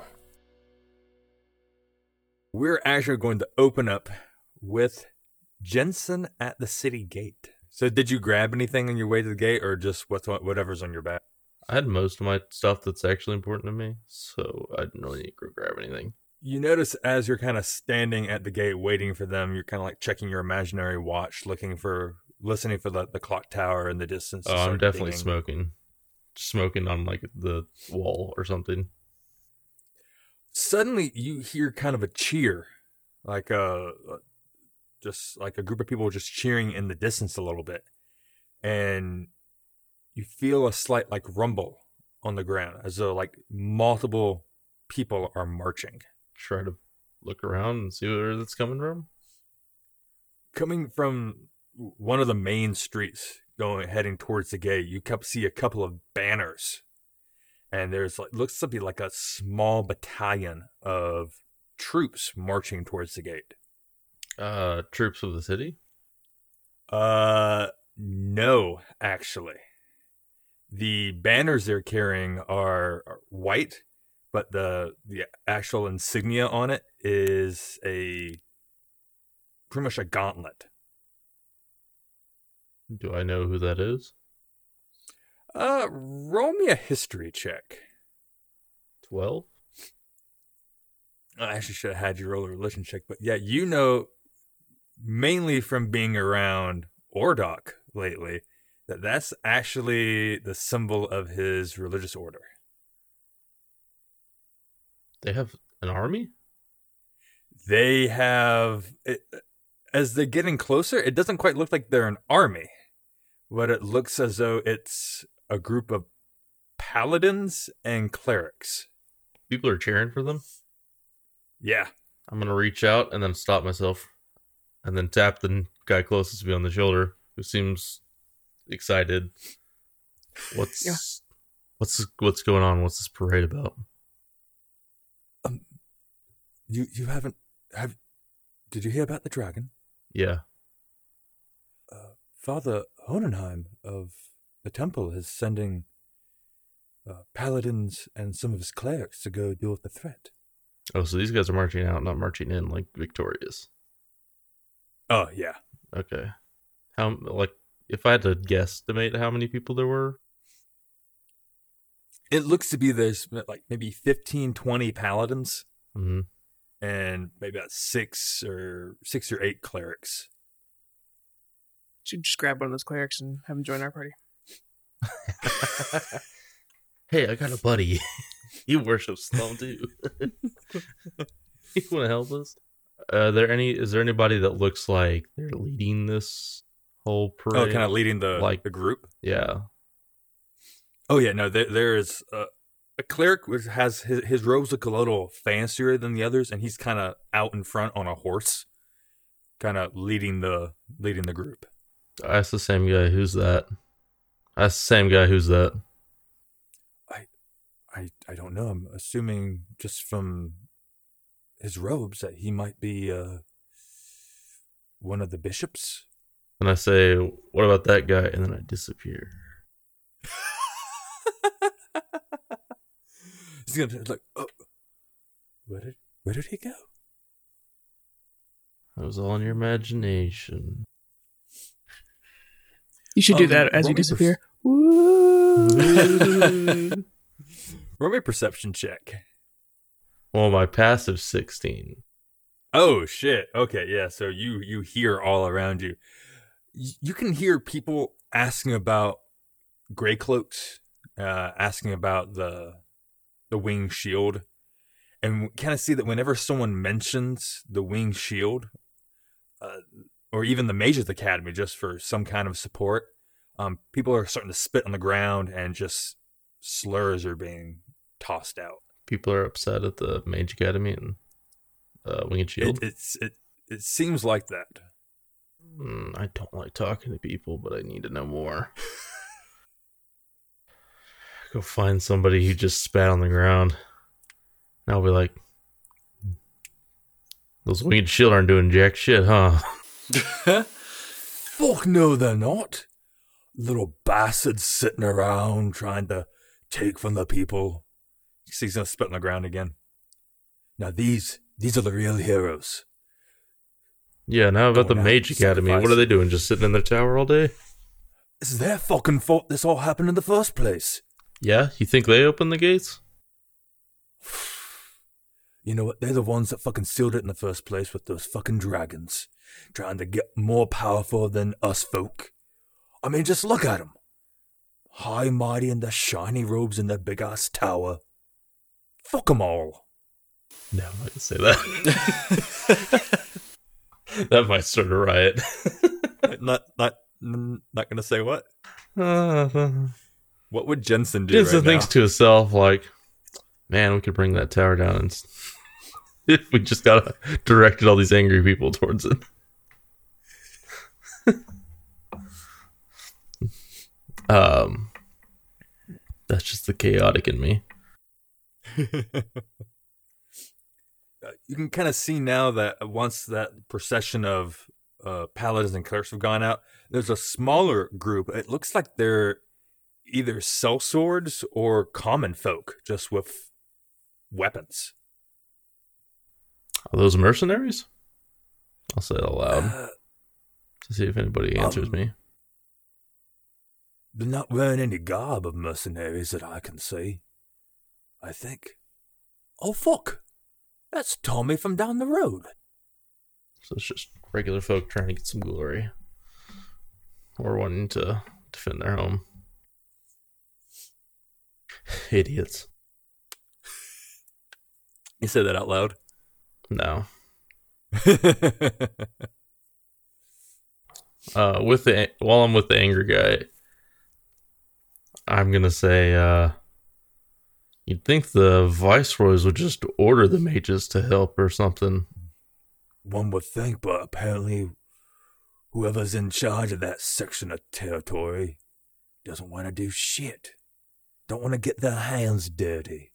We're actually going to open up with Jensen at the city gate. So did you grab anything on your way to the gate, or just whatever's on your back? I had most of my stuff that's actually important to me, so I didn't really need to go grab anything. You notice as you're kind of standing at the gate waiting for them, you're kind of like checking your imaginary watch, listening for the clock tower in the distance. Oh, I'm definitely smoking on like the wall or something. Suddenly you hear kind of a cheer, like just like a group of people just cheering in the distance a little bit, and you feel a slight like rumble on the ground as though like multiple people are marching. Try to look around and see where that's coming from. Coming from one of the main streets, heading towards the gate, you see a couple of banners, and there's looks to be like a small battalion of troops marching towards the gate. Troops of the city? No, actually. The banners they're carrying are white, but the actual insignia on it is pretty much a gauntlet. Do I know who that is? Roll me a history check. 12? I actually should have had you roll a religion check, but yeah, you know mainly from being around Ordok lately, that's actually the symbol of his religious order. They have an army? They have, as they're getting closer, it doesn't quite look like they're an army, but it looks as though it's a group of paladins and clerics. People are cheering for them? Yeah. I'm going to reach out and then stop myself and then tap the guy closest to me on the shoulder who seems excited. What's going on? What's this parade about? You haven't did you hear about the dragon? Yeah. Father Honenheim of the temple is sending paladins and some of his clerics to go deal with the threat. Oh, so these guys are marching out, not marching in like victorious. Oh, yeah. Okay. If I had to guesstimate how many people there were? It looks to be there's like maybe 15, 20 paladins. Mm-hmm. And maybe about 6 or 8 clerics. Should just grab one of those clerics and have him join our party. Hey, I got a buddy. He worships Sloan too. You want to help us? Is there anybody that looks like they're leading this whole parade? Oh, kind of leading the group? Yeah. Oh, yeah. No, there is a cleric which has his robes look a little fancier than the others, and he's kind of out in front on a horse, kind of leading the group. I asked the same guy, who's that? I don't know. I'm assuming just from his robes that he might be one of the bishops. And I say, what about that guy? And then I disappear. He's gonna like, oh, where did he go? That was all in your imagination. You should do that as you disappear. Roll me a perception check. Well, my passive's 16. Oh shit! Okay, yeah. So you hear all around you. You can hear people asking about gray cloaks, asking about the winged shield, and kind of see that whenever someone mentions the winged shield, or even the Mages Academy, just for some kind of support, people are starting to spit on the ground and just slurs are being tossed out. People are upset at the Mage Academy and Winged Shield. It seems like that. I don't like talking to people, but I need to know more. Go find somebody who just spat on the ground. And I'll be like, those Winged Shield aren't doing jack shit, huh? Fuck no, they're not. Little bastards sitting around trying to take from the people. He's gonna spit on the ground again. Now these are the real heroes. Yeah, now about the Going out Mage to Academy. sacrifice. What are they doing? Just sitting in their tower all day? It's their fucking fault this all happened in the first place. Yeah? You think they opened the gates? You know what? They're the ones that fucking sealed it in the first place with those fucking dragons. Trying to get more powerful than us folk. I mean, just look at them. High mighty in their shiny robes in their big-ass tower. Fuck them all. No, I'm not going to say that. That might start a riot. Not going to say what? Uh, What would Jensen do Jensen right thinks now? to himself, like, man, we could bring that tower down and if we just got directed all these angry people towards it. That's just the chaotic in me. You can kind of see now that once that procession of paladins and clerics have gone out, there's a smaller group. It looks like they're either sellswords or common folk, just with weapons. Are those mercenaries? I'll say it out loud to see if anybody answers me. They're not wearing any garb of mercenaries that I can see, I think. Oh, fuck. That's Tommy from down the road. So it's just regular folk trying to get some glory. Or wanting to defend their home. Idiots. You said that out loud. No. While I'm with the angry guy, I'm gonna say you'd think the viceroys would just order the mages to help or something. One would think, but apparently whoever's in charge of that section of territory doesn't want to do shit. Don't want to get their hands dirty.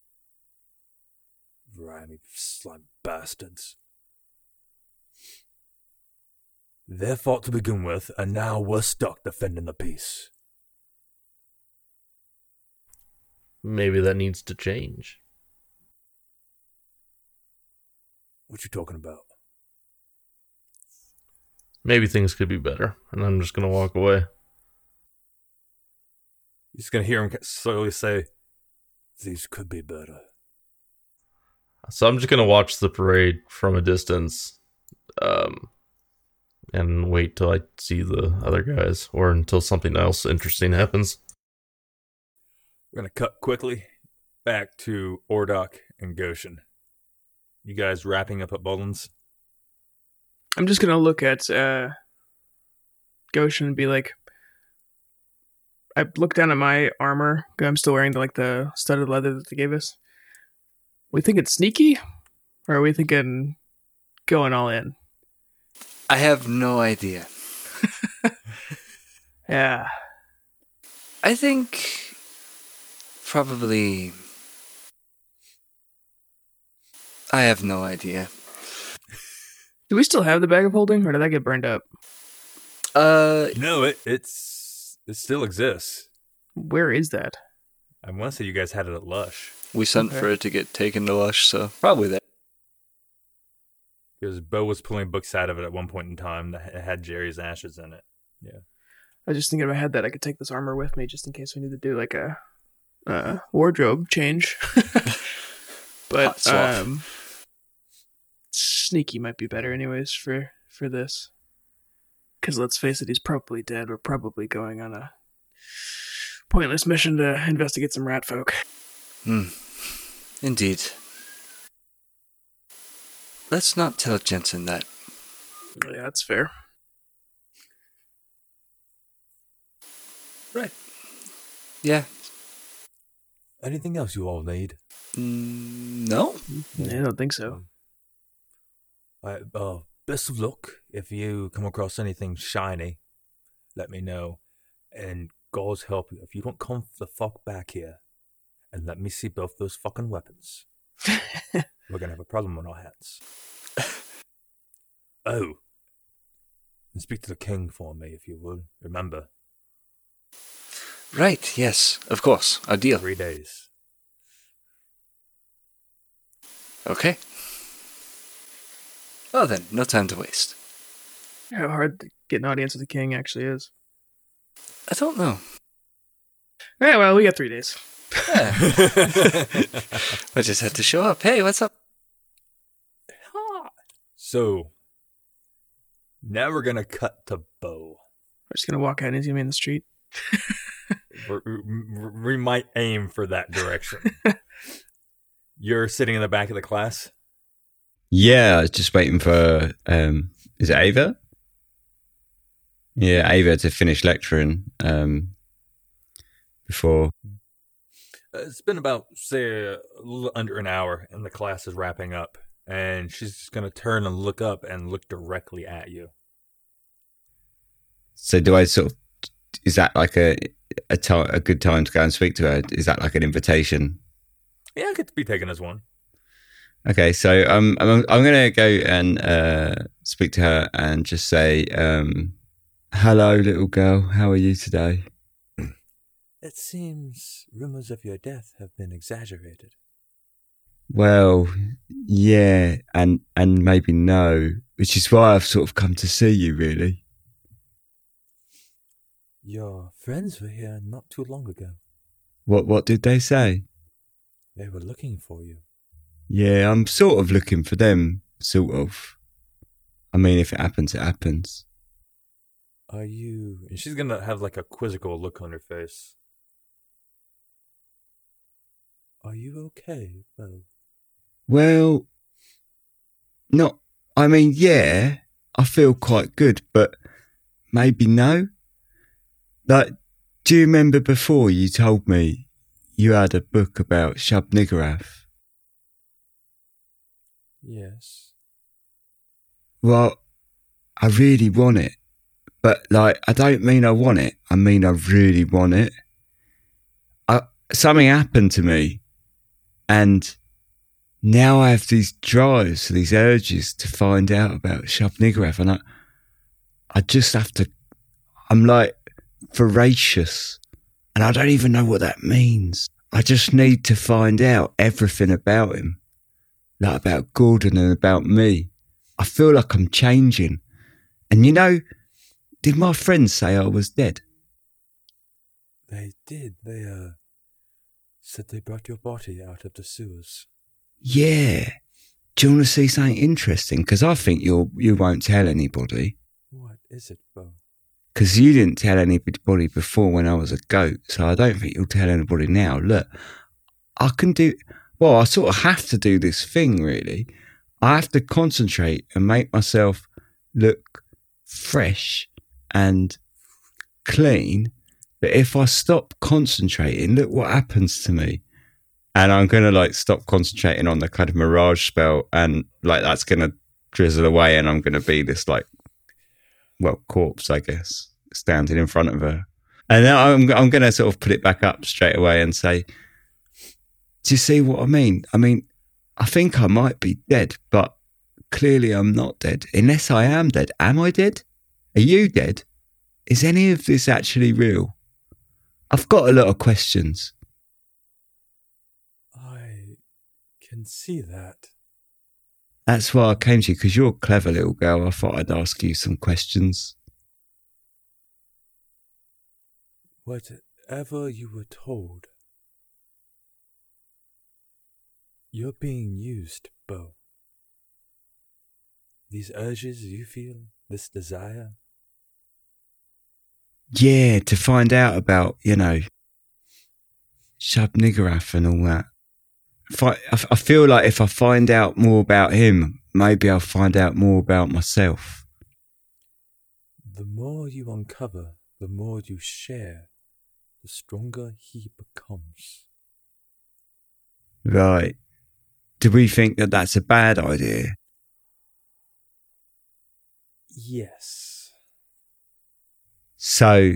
Grimy slime bastards. Their fault to begin with, and now we're stuck defending the peace. Maybe that needs to change. What you talking about? Maybe things could be better, and I'm just gonna walk away. You're just going to hear him slowly say, These could be better. So I'm just gonna watch the parade from a distance, and wait till I see the other guys, or until something else interesting happens. we're going to cut quickly back to Ordok and Goshen. You guys wrapping up at Bullens? I'm just gonna look at Goshen and be like, I look down at my armor. I'm still wearing the studded leather that they gave us. We think it's sneaky, or are we thinking going all in? I have no idea. Yeah. I think probably. I have no idea. Do we still have the bag of holding, or did that get burned up? No, it still exists. Where is that? I want to say you guys had it at Lush. We sent Okay. for it to get taken to Lush, so probably that. Because Bo was pulling books out of it at one point in time that had Jerry's ashes in it. I was just thinking if I had that, I could take this armor with me just in case we need to do like a wardrobe change. Hot But swap. sneaky might be better anyways for this. Because let's face it, he's probably dead. We're probably going on a pointless mission to investigate some rat folk. Indeed. Let's not tell Jensen that. Yeah, that's fair. Right. Yeah. Anything else you all need? No? Yeah, I don't think so. Best of luck. If you come across anything shiny, let me know. And God's help you. If you don't come the fuck back here and let me see both those fucking weapons, we're gonna have a problem on our hands. Oh. And speak to the king for me, if you would. Remember, Right, yes, of course. A deal. 3 days. Okay. Well then, no time to waste. How hard to get an audience with the king actually is. I don't know. Yeah, well, we got 3 days. Yeah. I just had to show up. Hey, what's up? So, now we're going to cut to Bo. We're just gonna walk out and he's gonna be in the street. We might aim for that direction. You're sitting in the back of the class? Yeah, I was just waiting for, is it Ava? Yeah, Ava to finish lecturing before. It's been about, say, a little under an hour, and the class is wrapping up. And she's just going to turn and look up and look directly at you. So do I sort of, is that like a good time to go and speak to her? Is that like an invitation? Yeah, it could be taken as one. Okay, so I'm going to go and speak to her and just say, hello, little girl, how are you today? it seems rumors of your death have been exaggerated. Well, yeah, and maybe no, which is why I've sort of come to see you, really. Your friends were here not too long ago. What did they say? They were looking for you. Yeah, I'm sort of looking for them, sort of. I mean, if it happens, it happens. Are you... And she's gonna have like a quizzical look on her face. Are you okay, Bo? Well, not... I mean, yeah, I feel quite good, but maybe no. Like, do you remember before you told me you had a book about Shub-Niggurath? Yes. Well, I really want it. But, like, I don't mean I want it. I mean I really want it. Something happened to me. And now I have these drives, these urges to find out about Shub-Niggurath. And I just have to... I'm, like, voracious. And I don't even know what that means. I just need to find out everything about him. Like, about Gordon and about me. I feel like I'm changing. And you know, did my friends say I was dead? They did. They, said they brought your body out of the sewers. Yeah. Do you want to see something interesting? Because I think you won't tell anybody. What is it, Bo? Because you didn't tell anybody before when I was a goat, so I don't think you'll tell anybody now. Look, I can do... Well, I sort of have to do this thing, really. I have to concentrate and make myself look fresh and clean. But if I stop concentrating, look what happens to me. And I'm going to, like, stop concentrating on the kind of mirage spell, and, like, that's going to drizzle away, and I'm going to be this, like, well, corpse, I guess, standing in front of her. And then I'm going to sort of put it back up straight away and say, do you see what I mean? I mean, I think I might be dead, but clearly I'm not dead. Unless I am dead. Am I dead? Are you dead? Is any of this actually real? I've got a lot of questions. I can see that. That's why I came to you, because you're a clever little girl. I thought I'd ask you some questions. Whatever you were told, you're being used, Bo. These urges you feel, this desire. Yeah, to find out about, you know, Shub-Niggurath and all that. I feel like if I find out more about him, maybe I'll find out more about myself. The more you uncover, the more you share, the stronger he becomes. Right. Do we think that that's a bad idea? Yes. So,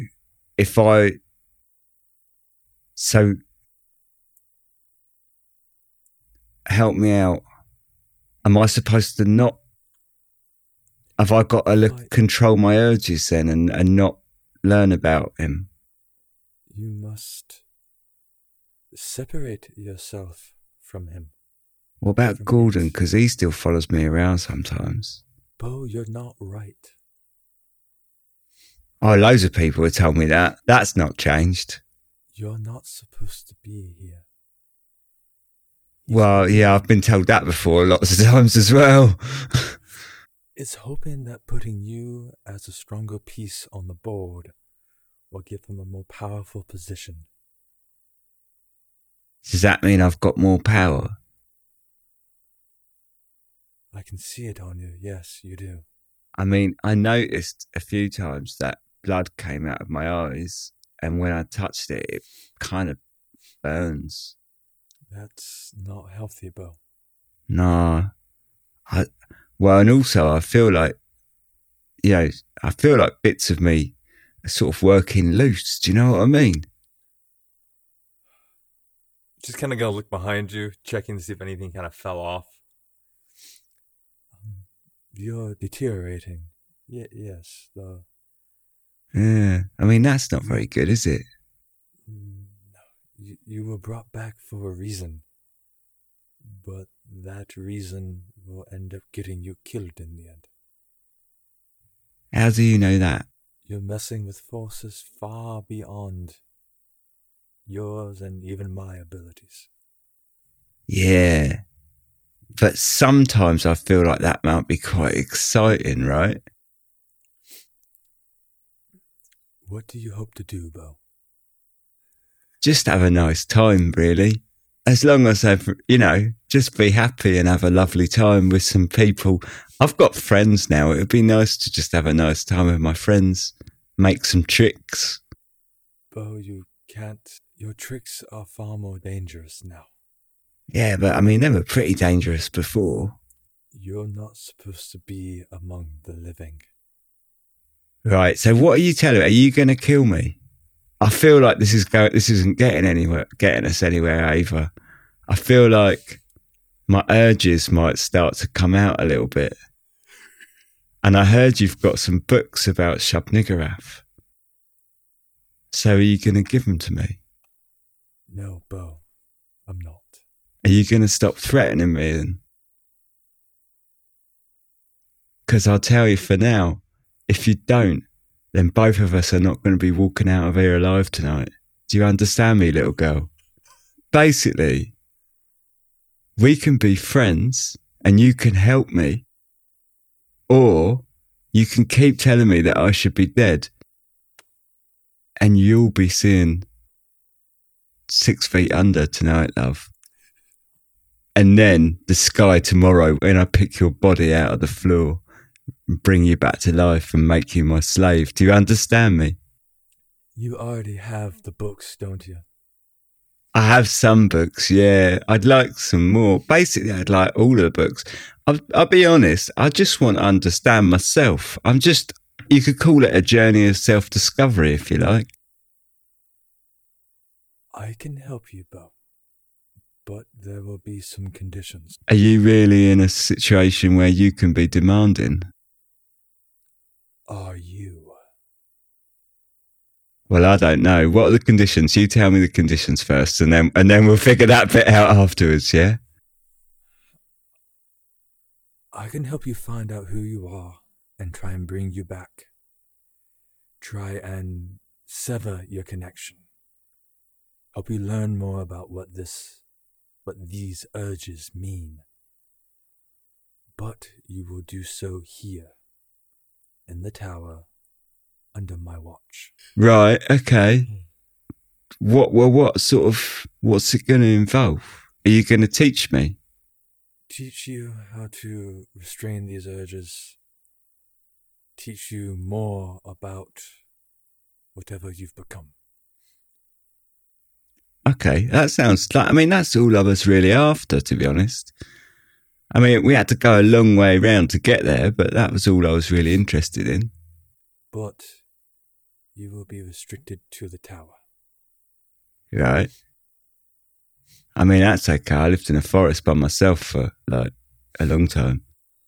help me out. Am I supposed to not? Have I got to control my urges then and not learn about him? You must separate yourself from him. What about From Gordon? it. Because he still follows me around sometimes. Bo, you're not right. Oh, loads of people have told me that. That's not changed. You're not supposed to be here. Well, yeah, I've been told that before lots of times as well. It's hoping that putting you as a stronger piece on the board will give him a more powerful position. Does that mean I've got more power? I can see it on you. Yes, you do. I mean, I noticed a few times that blood came out of my eyes, and when I touched it, it kind of burns. That's not healthy, Bo. No. Well, and also I feel like, you know, I feel like bits of me are sort of working loose. Do you know what I mean? Just kind of gonna look behind you, checking to see if anything kind of fell off. You're deteriorating. Yes. Yeah. I mean, that's not very good, is it? You were brought back for a reason. But that reason will end up getting you killed in the end. How do you know that? You're messing with forces far beyond yours and even my abilities. Yeah. But sometimes I feel like that might be quite exciting, right? What do you hope to do, Bo? Just have a nice time, really. As long as I've, just be happy and have a lovely time with some people. I've got friends now. It would be nice to just have a nice time with my friends, make some tricks. Bo, you can't. Your tricks are far more dangerous now. Yeah, but I mean, they were pretty dangerous before. You're not supposed to be among the living. Right, so what are you telling? Are you going to kill me? I feel like this isn't getting us anywhere either. I feel like my urges might start to come out a little bit. And I heard you've got some books about Shub-Niggurath. So are you going to give them to me? No, Bo, I'm not. Are you going to stop threatening me then? Because I'll tell you for now, if you don't, then both of us are not going to be walking out of here alive tonight. Do you understand me, little girl? Basically, we can be friends and you can help me. Or you can keep telling me that I should be dead and you'll be seeing 6 feet under tonight, love. And then the sky tomorrow when I pick your body out of the floor and bring you back to life and make you my slave. Do you understand me? You already have the books, don't you? I have some books, yeah. I'd like some more. Basically, I'd like all of the books. I'll be honest, I just want to understand myself. You could call it a journey of self-discovery if you like. I can help you, Bo. But there will be some conditions. Are you really in a situation where you can be demanding? Are you? Well, I don't know. What are the conditions? You tell me the conditions first, and then we'll figure that bit out afterwards, yeah? I can help you find out who you are and try and bring you back. Try and sever your connection. Help you learn more about what these urges mean. But you will do so here, in the tower, under my watch. Right, okay. What's it going to involve? Are you going to teach me? Teach you how to restrain these urges. Teach you more about whatever you've become. Okay, that sounds like, that's all I was really after, to be honest. We had to go a long way round to get there, but that was all I was really interested in. But you will be restricted to the tower. Right. That's okay. I lived in a forest by myself for, a long time.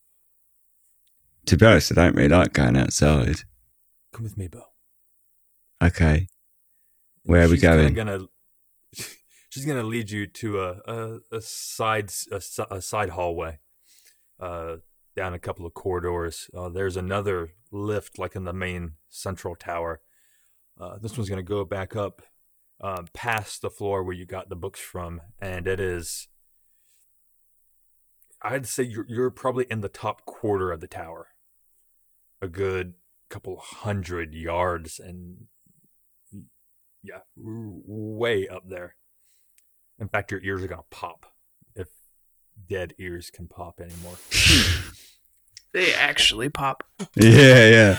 To be honest, I don't really like going outside. Come with me, Bo. Okay. Where are we going? She's gonna lead you to a side hallway, down a couple of corridors. There's another lift, like in the main central tower. This one's gonna go back up, past the floor where you got the books from, and it is. I'd say you're probably in the top quarter of the tower, a good couple 100 yards, and yeah, way up there. In fact, your ears are going to pop, if dead ears can pop anymore. They actually pop. Yeah.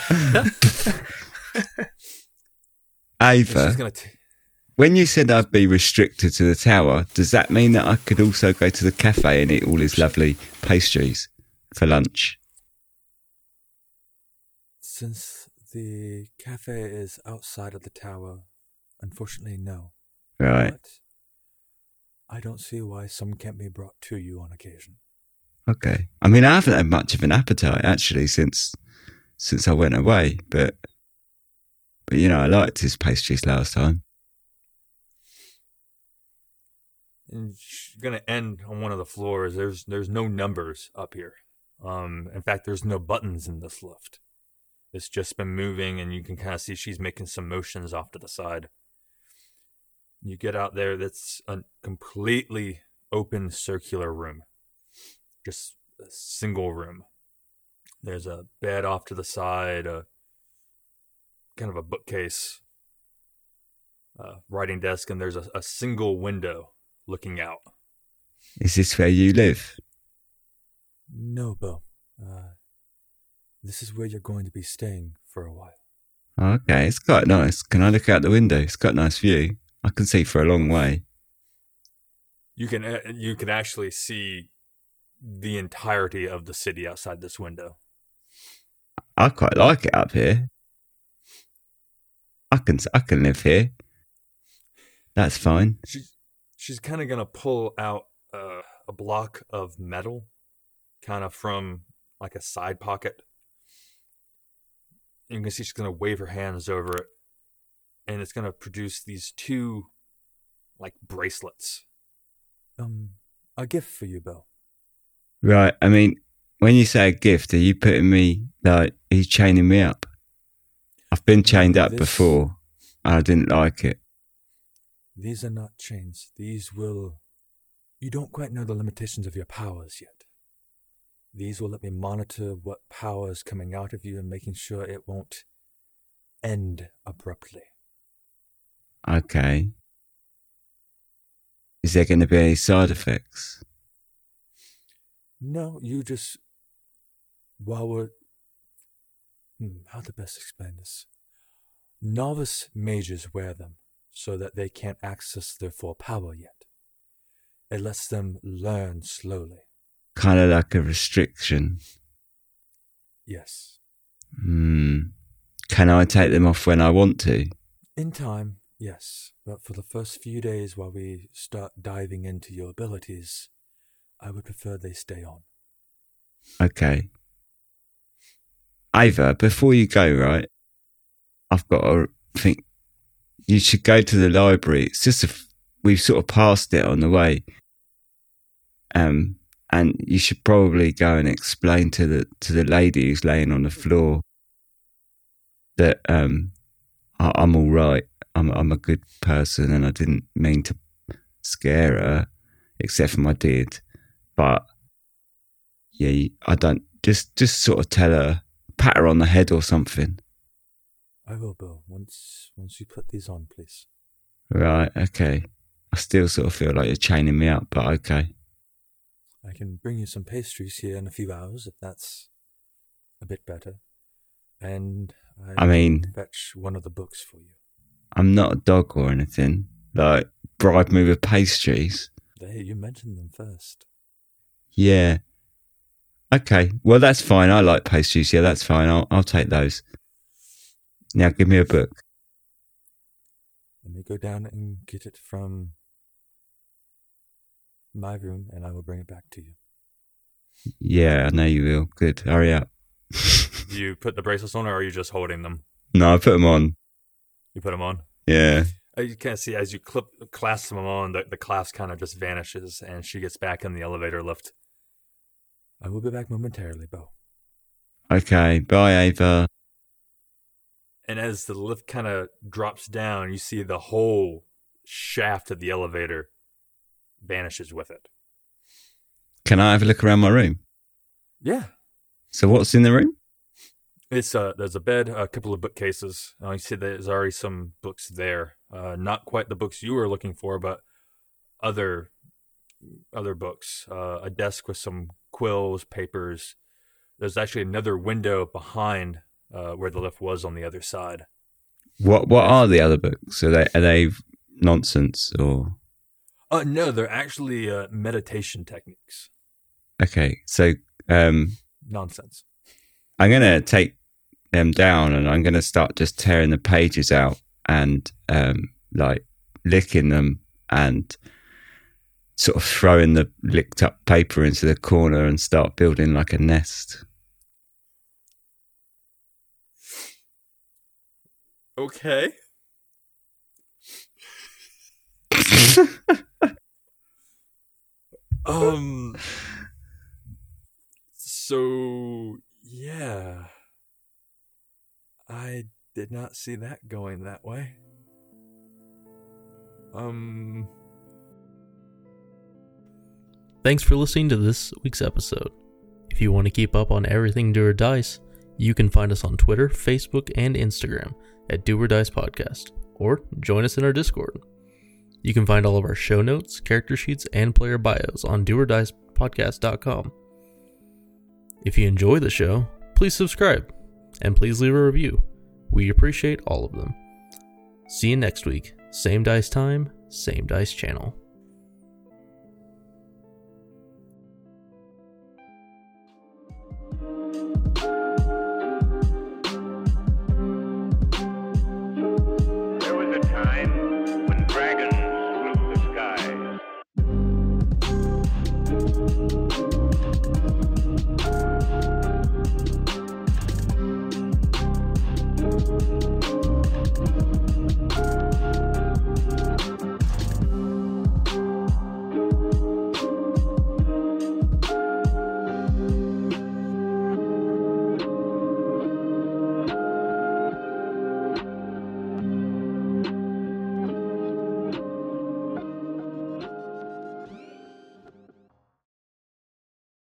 Ava, when you said I'd be restricted to the tower, does that mean that I could also go to the cafe and eat all his lovely pastries for lunch? Since the cafe is outside of the tower, unfortunately, no. Right. But I don't see why some can't be brought to you on occasion. Okay. I haven't had much of an appetite, actually, since I went away, but I liked his pastries last time. And she's going to end on one of the floors. There's no numbers up here. In fact, there's no buttons in this lift. It's just been moving, and you can kind of see she's making some motions off to the side. You get out there, that's a completely open circular room. just a single room. There's a bed off to the side, a kind of a bookcase, writing desk, and there's a single window looking out. Is this where you live? No, Bo. This is where you're going to be staying for a while. Okay, it's quite nice. Can I look out the window? It's got a nice view. I can see for a long way. You can actually see the entirety of the city outside this window. I quite like it up here. I can live here. That's fine. She's kind of gonna pull out a block of metal, kind of from like a side pocket. You can see she's gonna wave her hands over it, and it's gonna produce these two, like, bracelets. A gift for you, Bo. Right. I mean, when you say a gift, are you putting me, like, are you chaining me up? I've been chained up before. I didn't like it. These are not chains. These will... You don't quite know the limitations of your powers yet. These will let me monitor what power is coming out of you and making sure it won't end abruptly. Okay. Is there going to be any side effects? No, you just... While we're... how to best explain this? Novice mages wear them so that they can't access their full power yet. It lets them learn slowly. Kind of like a restriction. Yes. Can I take them off when I want to? In time, yes. But for the first few days while we start diving into your abilities, I would prefer they stay on. Okay. Ava, before you go, right, I've got to think you should go to the library. It's just we've sort of passed it on the way. And you should probably go and explain to the lady who's laying on the floor that I'm all right. I'm a good person, and I didn't mean to scare her, except for I did. But yeah, I don't. Just sort of tell her, pat her on the head or something. I will, Bill. Once you put these on, please. Right. Okay. I still sort of feel like you're chaining me up, but okay. I can bring you some pastries here in a few hours if that's a bit better. And I mean, fetch one of the books for you. I'm not a dog or anything. Like, bribe me with pastries. Hey, you mentioned them first. Yeah. Okay. Well, that's fine. I like pastries. Yeah, that's fine. I'll take those. Now, give me a book. Let me go down and get it from my room, and I will bring it back to you. Yeah, I know you will. Good. Hurry up. Do you put the bracelets on, or are you just holding them? No, I put them on. You put them on? Yeah. You can't see as you clasp them on, the clasp kind of just vanishes, and she gets back in the elevator lift. I will be back momentarily, Bo. Okay. Bye, Ava. And as the lift kind of drops down, you see the whole shaft of the elevator vanishes with it. Can I have a look around my room? Yeah. So what's in the room? It's there's a bed, a couple of bookcases. You see there's already some books there. Not quite the books you were looking for, but other books. A desk with some quills, papers. There's actually another window behind where the lift was on the other side. What are the other books? Are they nonsense or? No, they're actually meditation techniques. Okay, so Nonsense. I'm gonna take them down and I'm gonna start just tearing the pages out and like licking them and sort of throwing the licked up paper into the corner and start building like a nest. Okay. So yeah, I did not see that going that way. Thanks for listening to this week's episode. If you want to keep up on everything Do or Dice, you can find us on Twitter, Facebook, and Instagram at Do or Dice Podcast, or join us in our Discord. You can find all of our show notes, character sheets, and player bios on doordicepodcast.com. If you enjoy the show, please subscribe, and please leave a review. We appreciate all of them. See you next week. Same dice time, same dice channel. There was a time